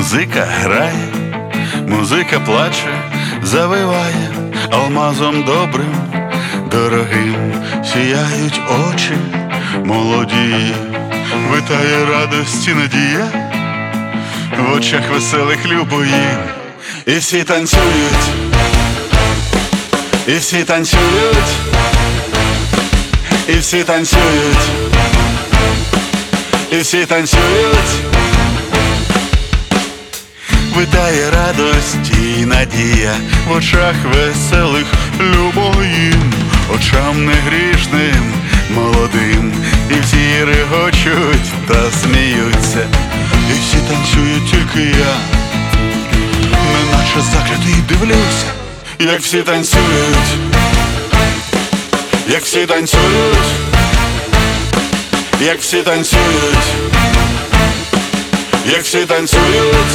Музика грає, музика плаче, завиває алмазом добрим, дорогим, сіяють очі молоді, витає радості надія, в очах веселих любої, і всі танцюють, і всі танцюють, і всі танцюють, і всі танцюють. Витає радості і надія в очах веселих любоїм, очам негрішним, молодим, і всі регочуть та сміються, і всі танцюють, тільки я, неначе заклятий дивлюся, як всі танцюють, як всі танцюють, як всі танцюють, як всі танцюють.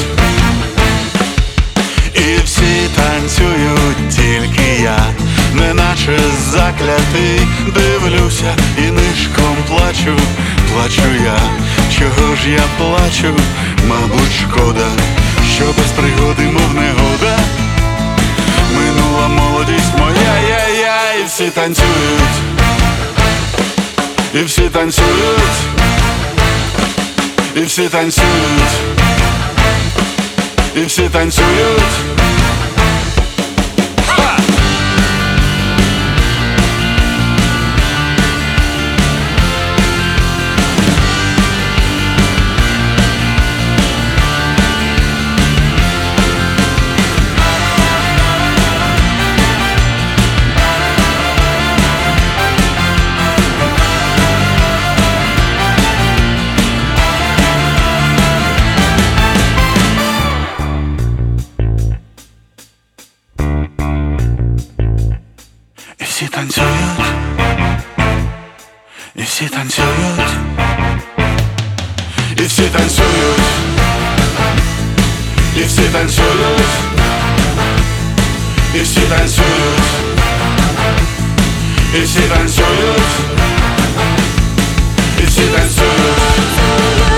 І всі танцюють, тільки я, неначе заклятий дивлюся, і нишком плачу, плачу я. Чого ж я плачу? Мабуть, шкода, що без пригоди, мов негода, минула молодість моя, і всі танцюють, і всі танцюють, і всі танцюють, і всі танцюють. І всі танцюють, і всі танцюють, і всі танцюють, і всі танцюють, і всі танцюють, і всі танцюють, і всі танцюють.